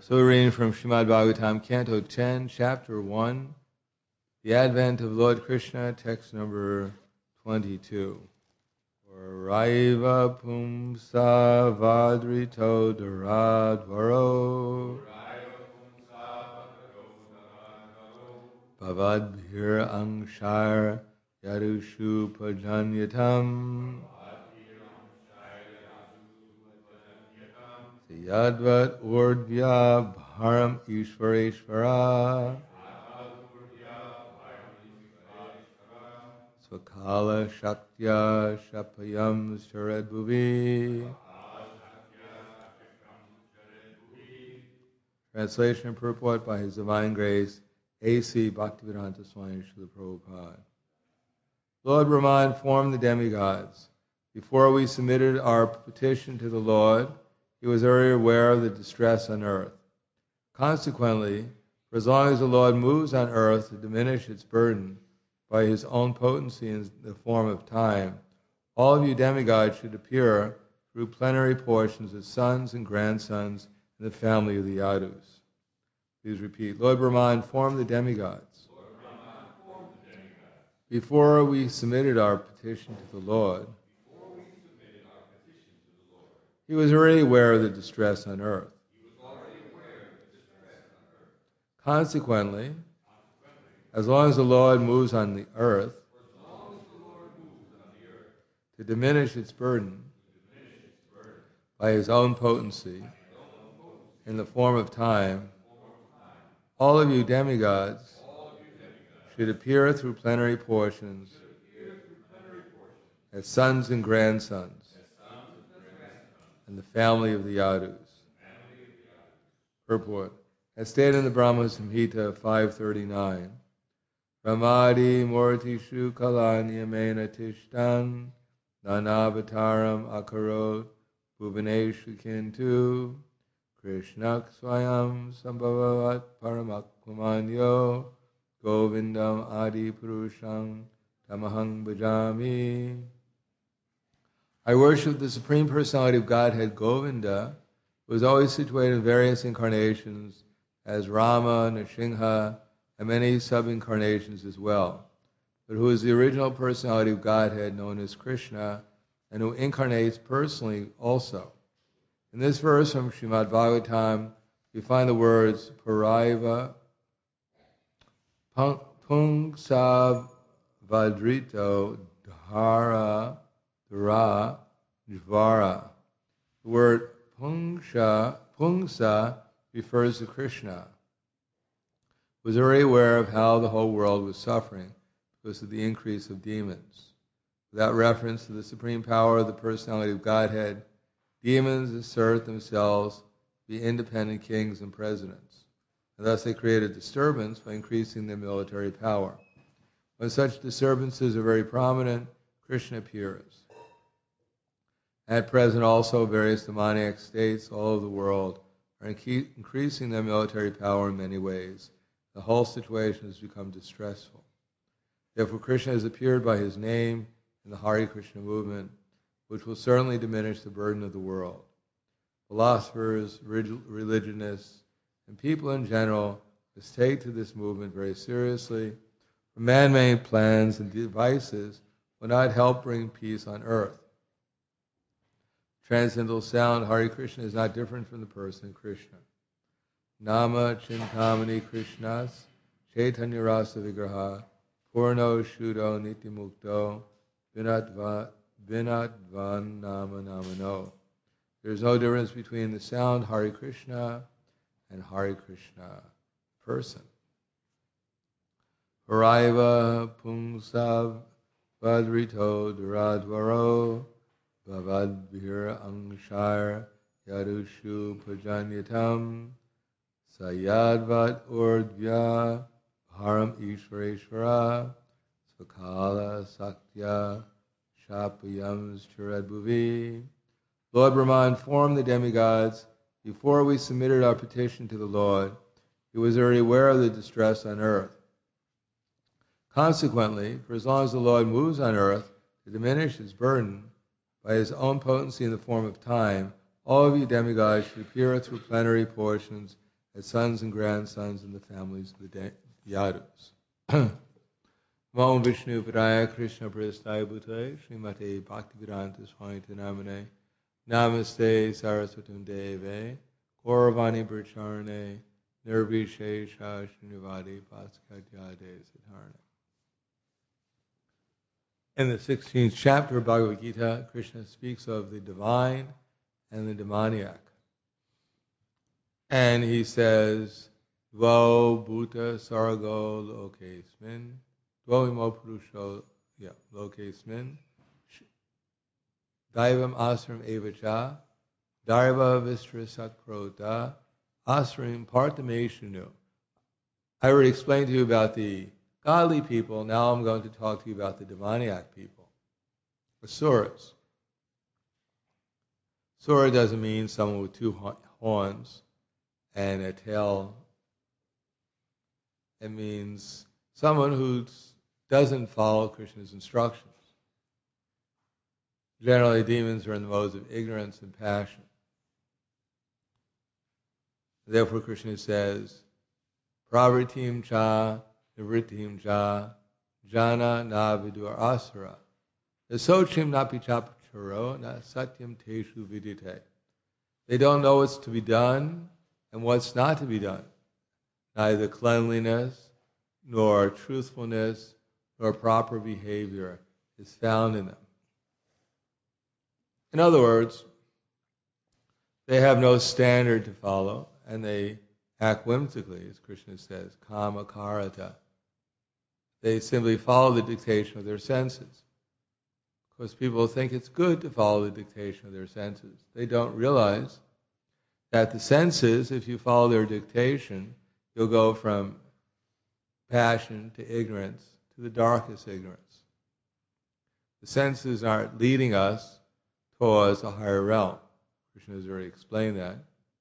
So we're reading from Srimad Bhagavatam, Canto 10, Chapter 1, The Advent of Lord Krishna, text number 22. Raiva pumsa vadrito dharadvaro bhavadbhir angshar yadushu pajanyatam yadvat urdhya bharam ishvareshvara Svakala Shaktya Shapayam Shared Bhuvi. Translation and purport by His Divine Grace, A.C. Bhaktivedanta Swami Srila Prabhupada. Lord Brahma formed the demigods. Before we submitted our petition to the Lord, He was already aware of the distress on earth. Consequently, for as long as the Lord moves on earth to diminish its burden, by His own potency in the form of time, all of you demigods should appear through plenary portions as sons and grandsons in the family of the Yadus. Please repeat. Lord Brahman formed the demigods. Before we submitted our petition to the Lord, He was already aware of the distress on earth. Consequently, as long as the Lord moves on the earth to diminish its burden by His own potency in the form of time, all of you demigods should appear through plenary portions as sons and grandsons in the family of the Yadus. Purport. As stated in the Brahma Samhita 539, Ramadi Mortishu Kalanyamena Tishtan Nanavataram Akarot Bhuvaneshu Kintu Krishnak Swayam Sambhavat Paramakwamanyo Govindam Adi Purusham Tamahang Bhajami. I worship the Supreme Personality of Godhead Govinda, who is always situated in various incarnations as Rama, Nrsimha, and many sub-incarnations as well, but who is the original personality of Godhead known as Krishna, and who incarnates personally also. In this verse from Srimad Bhagavatam, we find the words Paraiva Pungsav Vadrito Dhara Dhara Jvara. The word Pungsa refers to Krishna, who was already aware of how the whole world was suffering because of the increase of demons. Without reference to the supreme power of the personality of Godhead, demons assert themselves to be independent kings and presidents, and thus they create a disturbance by increasing their military power. When such disturbances are very prominent, Krishna appears. At present also, various demoniac states all over the world are increasing their military power in many ways. The whole situation has become distressful. Therefore, Krishna has appeared by His name in the Hare Krishna movement, which will certainly diminish the burden of the world. Philosophers, religionists, and people in general must take to this movement very seriously, for man-made plans and devices will not help bring peace on earth. Transcendental sound, Hare Krishna, is not different from the person Krishna. Nama Chintamani Krishnas Chaitanya Rasa Vigraha Purno Shuddho Nityamukto Vinatvan Nama Namano. There is no difference between the sound Hare Krishna and Hare Krishna person. Haraiva Pungsav Vadrito Dharadvaro Bhavadbhir Angshar Yadushu Pajanyatam Sayadvat Urdhya Bharam Ishvareshvara Svakala Saktya Shapayam Charadbhuvi. Lord Brahman formed the demigods. Before we submitted our petition to the Lord, He was already aware of the distress on earth. Consequently, for as long as the Lord moves on earth to diminish His burden by His own potency in the form of time, all of you demigods should appear through plenary portions as sons and grandsons in the families of the Yadus. Om Vishnu Padaya Krishna Prasthaya Bhutaya Srimate Bhaktivedanta Swami Namane Namaste Saraswatam Deve Gauravani Bracharne Nirvishesha Srinivadi Bhaskatyade Siddharna. In the 16th chapter of Bhagavad Gita, Krishna speaks of the divine and the demoniac. And he says, Dvo Bhuta Sargo Lokesmin, Dvo Imo Purusho Lokesmin, Daivam Asram Evacha, Dharva Vistra Satkrota, Asram Partameshanu. I already explained to you about the godly people. Now I'm going to talk to you about the demoniac people, Asuras. Sura doesn't mean someone with two horns and a tail. It means someone who doesn't follow Krishna's instructions. Generally, demons are in the modes of ignorance and passion. Therefore, Krishna says, Pravritim cha, nivritim cha, jana na vidur asura. Asochim napi chapacharo, na satyam teshu vidite. They don't know what's to be done and what's not to be done. Neither cleanliness, nor truthfulness, nor proper behavior is found in them. In other words, they have no standard to follow, and they act whimsically, as Krishna says, kama karata. They simply follow the dictation of their senses. Because people think it's good to follow the dictation of their senses. They don't realize that the senses, if you follow their dictation, you'll go from passion to ignorance to the darkest ignorance. The senses aren't leading us towards a higher realm. Krishna has already explained that.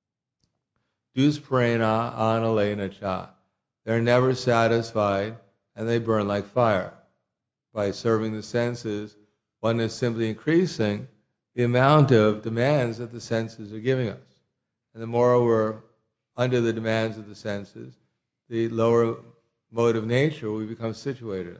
Dusprena analena cha. They're never satisfied and they burn like fire. By serving the senses, one is simply increasing the amount of demands that the senses are giving us. And the more we're under the demands of the senses, the lower mode of nature we become situated in.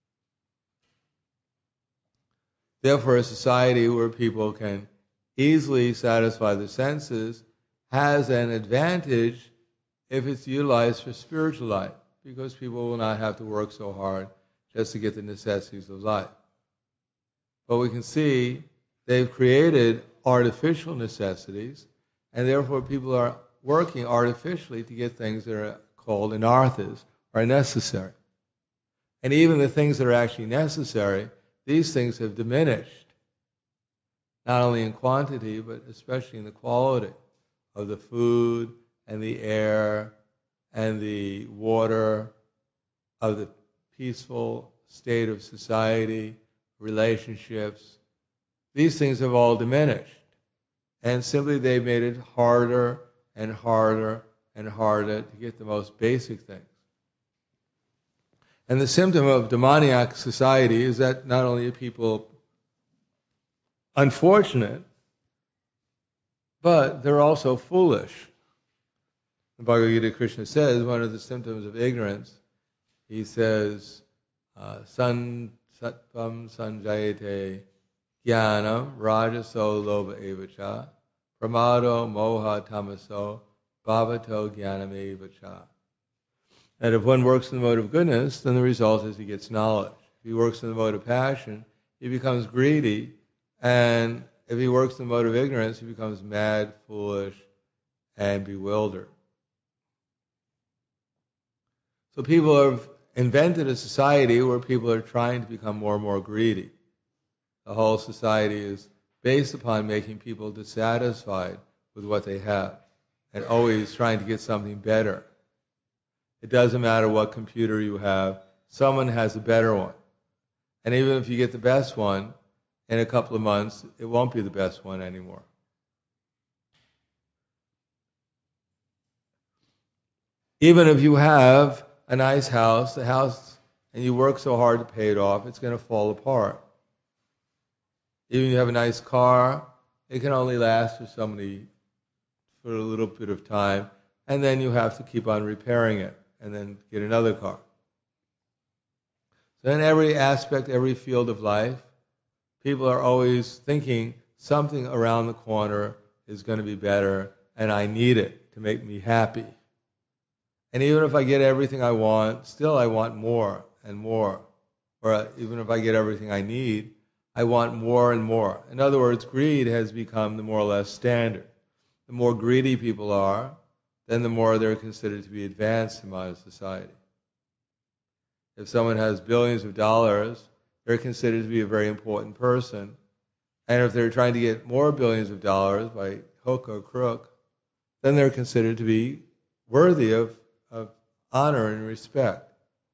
Therefore, a society where people can easily satisfy the senses has an advantage if it's utilized for spiritual life, because people will not have to work so hard just to get the necessities of life. But we can see they've created artificial necessities, and therefore people are working artificially to get things that are called anarthas, are necessary. And even the things that are actually necessary, these things have diminished, not only in quantity, but especially in the quality of the food and the air and the water, of the peaceful state of society, relationships. These things have all diminished. And simply they've made it harder and harder and harder to get the most basic things. And the symptom of demoniac society is that not only are people unfortunate, but they're also foolish. The Bhagavad Gita, Krishna says, one of the symptoms of ignorance, he says, San Sattvam Sanjayate Jnanam Rajaso Loba Evacha Pramado Moha Tamaso Bhavato Jnanam Evacha. And if one works in the mode of goodness, then the result is he gets knowledge. If he works in the mode of passion, he becomes greedy. And if he works in the mode of ignorance, he becomes mad, foolish, and bewildered. So people have invented a society where people are trying to become more and more greedy. The whole society is based upon making people dissatisfied with what they have and always trying to get something better. It doesn't matter what computer you have, someone has a better one. And even if you get the best one, in a couple of months, it won't be the best one anymore. Even if you have a nice house, the house, and you work so hard to pay it off, it's going to fall apart. Even if you have a nice car, it can only last for a little bit of time, and then you have to keep on repairing it, and then get another car. So in every aspect, every field of life, people are always thinking something around the corner is going to be better, and I need it to make me happy. And even if I get everything I want, still I want more and more. Or even if I get everything I need, I want more and more. In other words, greed has become the more or less standard. The more greedy people are, then the more they're considered to be advanced in modern society. If someone has billions of dollars, they're considered to be a very important person. And if they're trying to get more billions of dollars by hook or crook, then they're considered to be worthy of honor and respect.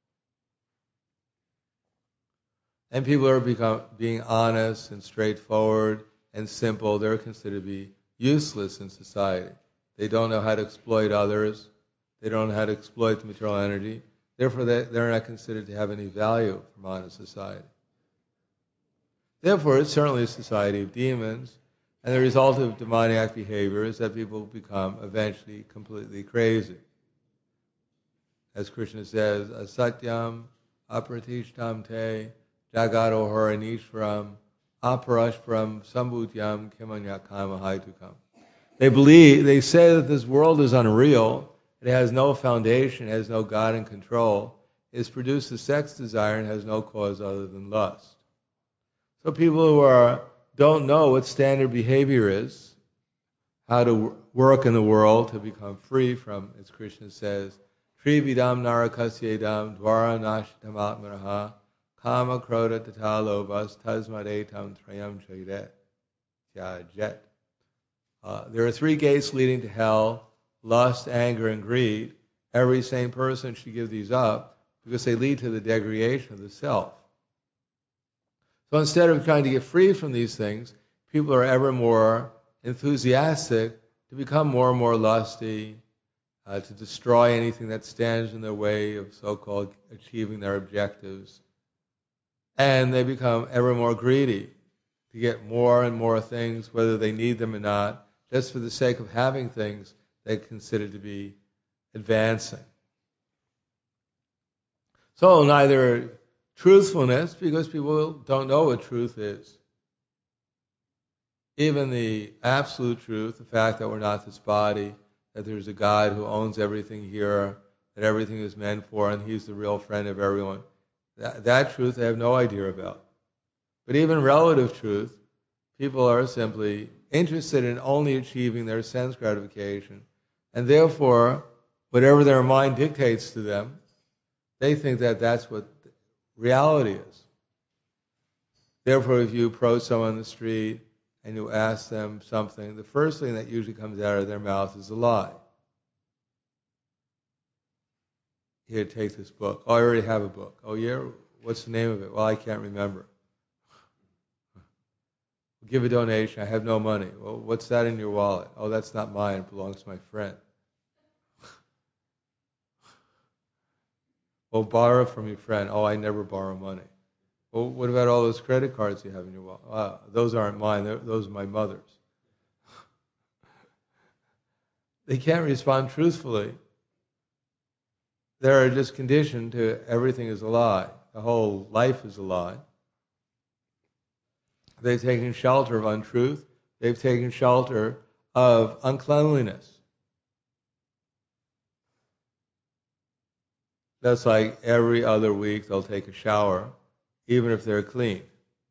And people are being honest and straightforward and simple. They're considered to be useless in society. They don't know how to exploit others. They don't know how to exploit the material energy. Therefore, they're not considered to have any value for modern society. Therefore, it's certainly a society of demons, and the result of demoniac behavior is that people become eventually completely crazy. As Krishna says, asatyam apratishtam te jagato haranishwaram aparashparam sambhutyam kimanyakama haitukam. They say that this world is unreal, it has no foundation, it has no God in control, it has produced a sex desire and has no cause other than lust. So people who don't know what standard behavior is, how to work in the world to become free from, as Krishna says, Trividam narakasyedam dvara nashtam atmanaha kama krodha tata lobhas tasmadetam trayam tyajet. There are three gates leading to hell: lust, anger, and greed. Every sane person should give these up because they lead to the degradation of the self. So instead of trying to get free from these things, people are ever more enthusiastic to become more and more lusty, to destroy anything that stands in their way of so-called achieving their objectives. And they become ever more greedy to get more and more things, whether they need them or not, just for the sake of having things they consider to be advancing. So neither truthfulness, because people don't know what truth is. Even the absolute truth, the fact that we're not this body, that there's a God who owns everything here, that everything is meant for, and He's the real friend of everyone. That truth they have no idea about. But even relative truth, people are simply interested in only achieving their sense gratification, and therefore, whatever their mind dictates to them, they think that that's what reality is. Therefore, if you approach someone on the street and you ask them something, the first thing that usually comes out of their mouth is a lie. Here, take this book. Oh, I already have a book. Oh, yeah? What's the name of it? Well, I can't remember. Give a donation. I have no money. Well, what's that in your wallet? Oh, that's not mine. It belongs to my friend. Well, borrow from your friend. Oh, I never borrow money. Well, what about all those credit cards you have in your wallet? Those aren't mine. Those are my mother's. They can't respond truthfully. They're just conditioned to everything is a lie. The whole life is a lie. They've taken shelter of untruth. They've taken shelter of uncleanliness. That's like every other week they'll take a shower, even if they're clean.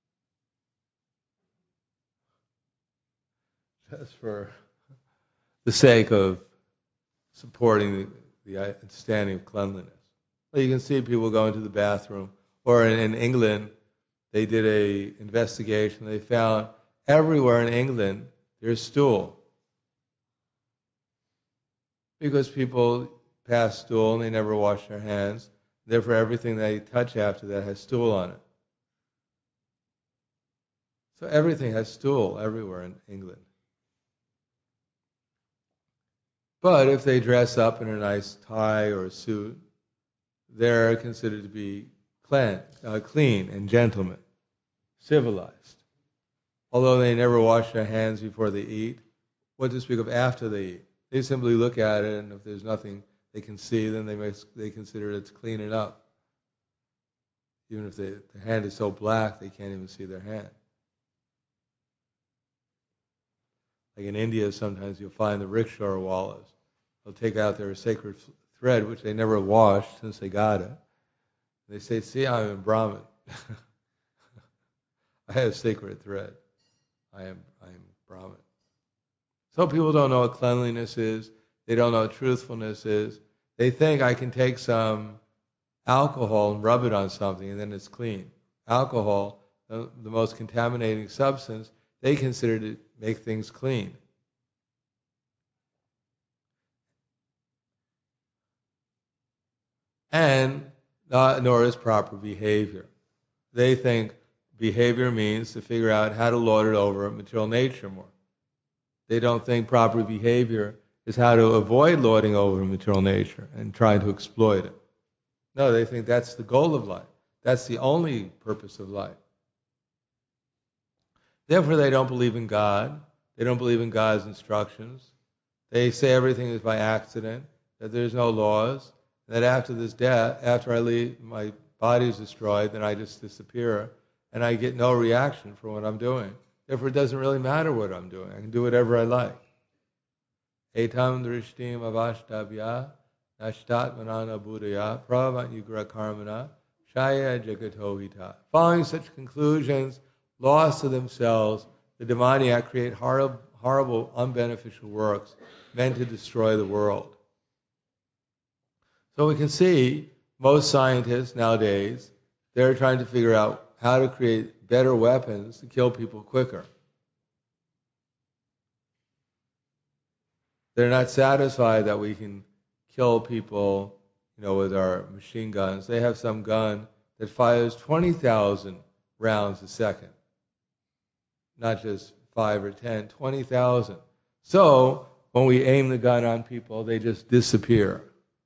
Just for the sake of supporting the understanding of cleanliness. Well, you can see people going to the bathroom. Or in England, they did an investigation. They found everywhere in England there's stool. Because people pass stool and they never wash their hands. Therefore, everything they touch after that has stool on it. So everything has stool everywhere in England. But if they dress up in a nice tie or a suit, they're considered to be clean and gentlemen, civilized. Although they never wash their hands before they eat, what to speak of after they eat? They simply look at it, and if there's nothing they can see, then they consider it's clean enough. Even if the hand is so black, they can't even see their hand. Like in India, sometimes you'll find the rickshaw wallahs. They'll take out their sacred thread, which they never washed since they got it. They say, see, I'm a Brahmin. I have sacred thread. I am Brahmin. So people don't know what cleanliness is. They don't know what truthfulness is. They think I can take some alcohol and rub it on something and then it's clean. Alcohol, the most contaminating substance, they consider to make things clean. And nor is proper behavior. They think behavior means to figure out how to lord it over material nature more. They don't think proper behavior is how to avoid lording over material nature and trying to exploit it. No, they think that's the goal of life. That's the only purpose of life. Therefore, they don't believe in God. They don't believe in God's instructions. They say everything is by accident, that there's no laws, that after this death, after I leave, my body is destroyed, then I just disappear, and I get no reaction for what I'm doing. Therefore, it doesn't really matter what I'm doing. I can do whatever I like. Etam drishtim avashtabhya nashtatmanana buddhaya prabhavat yugra karmana shaya jagatohita. Following such conclusions, lost to themselves, the demoniac create horrible, unbeneficial works meant to destroy the world. So we can see most scientists nowadays, they're trying to figure out how to create better weapons to kill people quicker. They're not satisfied that we can kill people, with our machine guns. They have some gun that fires 20,000 rounds a second. Not just 5 or 10, 20,000. So when we aim the gun on people, they just disappear.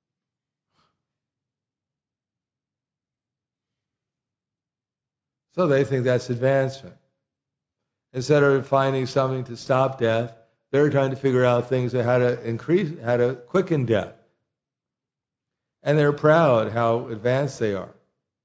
So they think that's advancement. Instead of finding something to stop death, they're trying to figure out things that how to quicken death. And they're proud how advanced they are.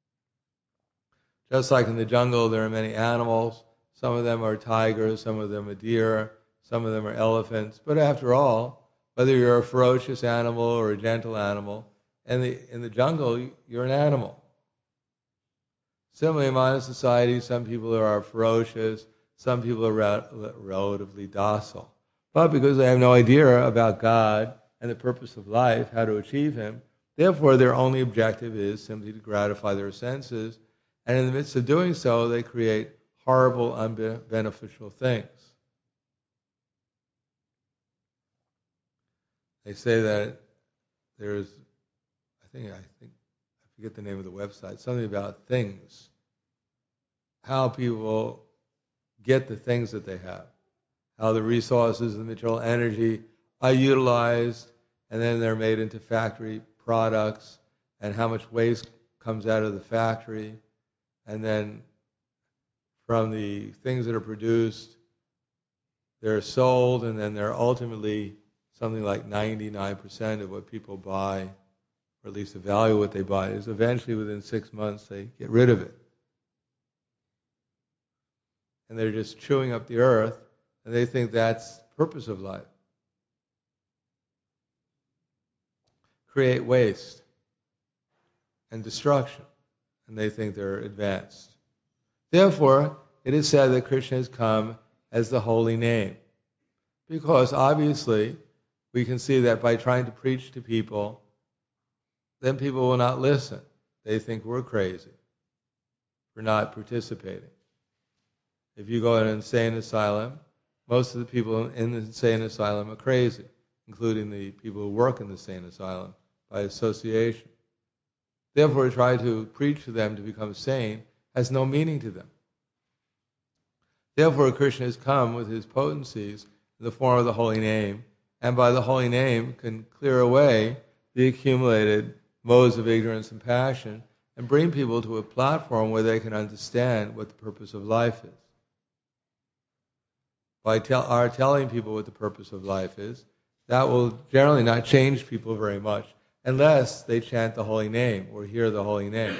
Just like in the jungle, there are many animals. Some of them are tigers, some of them are deer, some of them are elephants. But after all, whether you're a ferocious animal or a gentle animal, in the jungle, you're an animal. Similarly, in modern society, some people are ferocious, some people are relatively docile. But because they have no idea about God and the purpose of life, how to achieve Him, therefore their only objective is simply to gratify their senses, and in the midst of doing so, they create horrible, unbeneficial things. They say that there's, I forget the name of the website, something about things, how people get the things that they have, how the resources and the material energy are utilized, and then they're made into factory products, and how much waste comes out of the factory, and then from the things that are produced, they're sold, and then they're ultimately something like 99% of what people buy, or at least the value of what they buy, is eventually within 6 months they get rid of it. And they're just chewing up the earth, and they think that's the purpose of life. Create waste and destruction, and they think they're advanced. Therefore, it is said that Krishna has come as the holy name, because obviously we can see that by trying to preach to people, then people will not listen. They think we're crazy for not participating. If you go to an insane asylum, most of the people in the insane asylum are crazy, including the people who work in the insane asylum by association. Therefore, to try to preach to them to become sane has no meaning to them. Therefore, Krishna has come with his potencies in the form of the holy name, and by the holy name can clear away the accumulated modes of ignorance and passion and bring people to a platform where they can understand what the purpose of life is. By our telling people what the purpose of life is, that will generally not change people very much unless they chant the holy name or hear the holy name.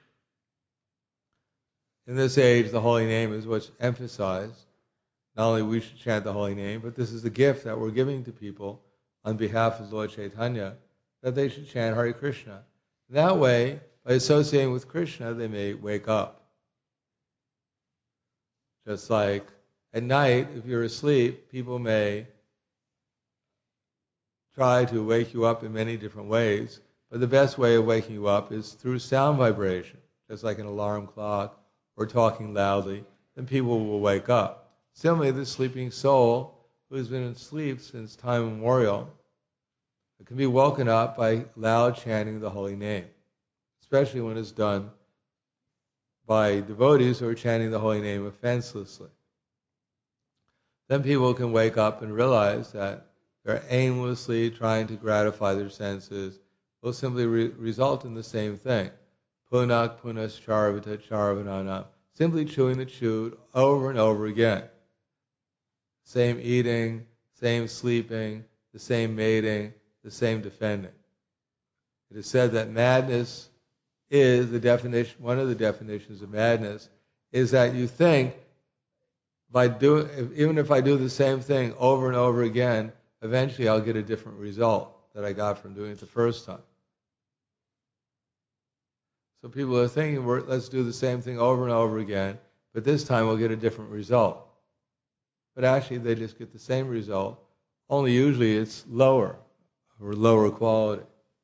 In this age, the holy name is what's emphasized. Not only we should chant the holy name, but this is the gift that we're giving to people on behalf of Lord Chaitanya, that they should chant Hare Krishna. That way, by associating with Krishna, they may wake up. Just like at night, if you're asleep, people may try to wake you up in many different ways, but the best way of waking you up is through sound vibration, just like an alarm clock or talking loudly, then people will wake up. Similarly, the sleeping soul, who has been asleep since time immemorial, it can be woken up by loud chanting the holy name, especially when it's done by devotees who are chanting the holy name offenselessly. Then people can wake up and realize that they're aimlessly trying to gratify their senses will simply result in the same thing. Punak punas charvata charvanana. Simply chewing the chewed over and over again. Same eating, same sleeping, the same mating, the same defending. It is said that madness is the definition, one of the definitions of madness, is that you think even if I do the same thing over and over again, eventually I'll get a different result that I got from doing it the first time. So people are thinking, let's do the same thing over and over again, but this time we'll get a different result. But actually they just get the same result, only usually it's lower or lower quality.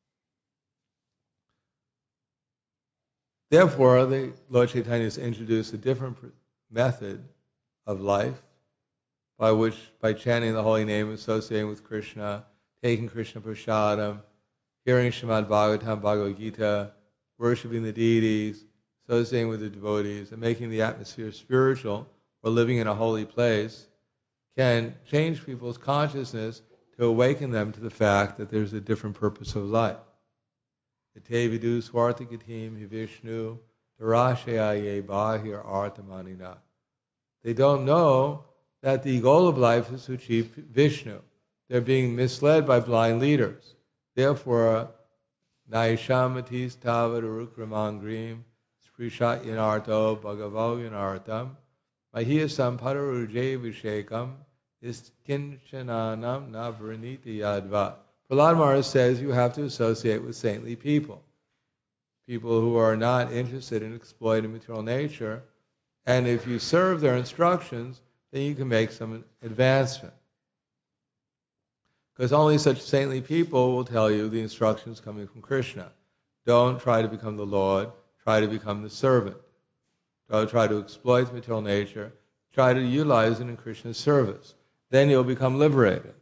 Therefore, the Lord Chaitanya has introduced a different method of life by chanting the holy name, associating with Krishna, taking Krishna prasadam, hearing Srimad Bhagavatam, Bhagavad Gita, worshipping the deities, associating with the devotees, and making the atmosphere spiritual or living in a holy place can change people's consciousness to awaken them to the fact that there's a different purpose of life. Ite vidu swartikatim hi Vishnu darashaye bahir arthamanina. They don't know that the goal of life is to achieve Vishnu. They're being misled by blind leaders. Therefore, naishamatis tavadarukramangrim sprishat yanarto bhagavo yanartam mahiyasam padaruje vishekam iskinchananam navraniti yadva. Prahlad Maharaj says you have to associate with saintly people. People who are not interested in exploiting material nature. And if you serve their instructions, then you can make some advancement. Because only such saintly people will tell you the instructions coming from Krishna. Don't try to become the Lord, try to become the servant. Don't try to exploit the material nature, try to utilize it in Krishna's service. Then you'll become liberated.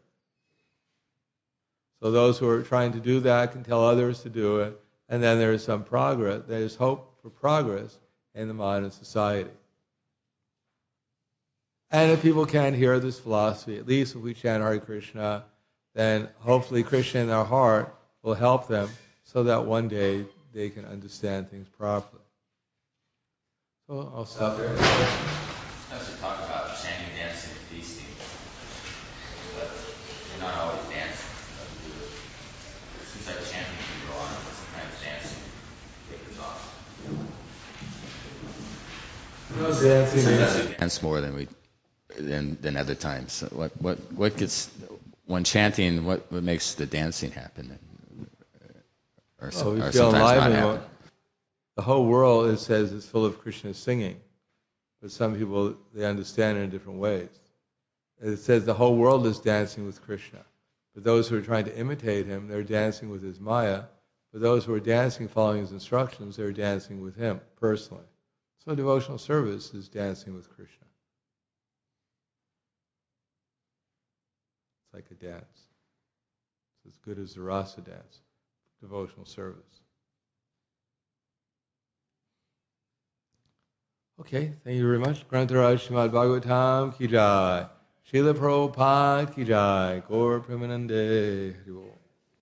So those who are trying to do that can tell others to do it, and then there is some progress, there is hope for progress in the modern society. And if people can't hear this philosophy, at least if we chant Hare Krishna, then hopefully Krishna in their heart will help them so that one day they can understand things properly. So I'll stop there. I should talk about chanting, dancing, and feasting. But you're not always dancing. It seems like chanting can go on, but sometimes dancing tapers off. No dancing. Sometimes we dance more than other times. So what gets when chanting? What makes the dancing happen? Or sometimes not happen? The whole world, it says, is full of Krishna singing. But some people, they understand it in different ways. It says the whole world is dancing with Krishna. But those who are trying to imitate him, they're dancing with his Maya. But those who are dancing, following his instructions, they're dancing with him personally. So devotional service is dancing with Krishna. It's like a dance. It's as good as the rasa dance, devotional service. Okay, thank you very much. Grantaraj Srimad Bhagavatam ki jai. Srila Prabhupada ki jai. Gaur Premanande Hari Bol.